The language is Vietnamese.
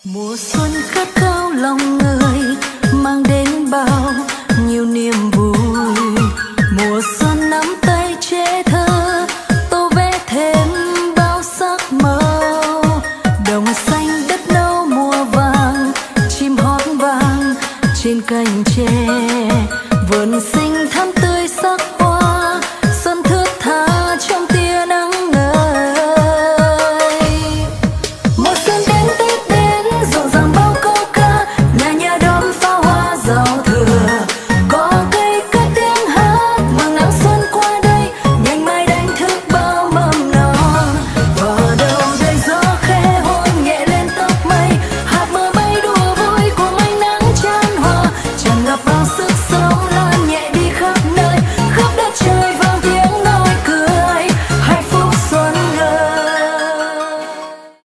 Mùa xuân khát khao lòng người, mang đến bao nhiêu niềm vui. Mùa xuân nắm tay trẻ thơ, tô vẽ thêm bao sắc màu. Đồng xanh đất nâu mùa vàng, chim hót vang trên cành tre.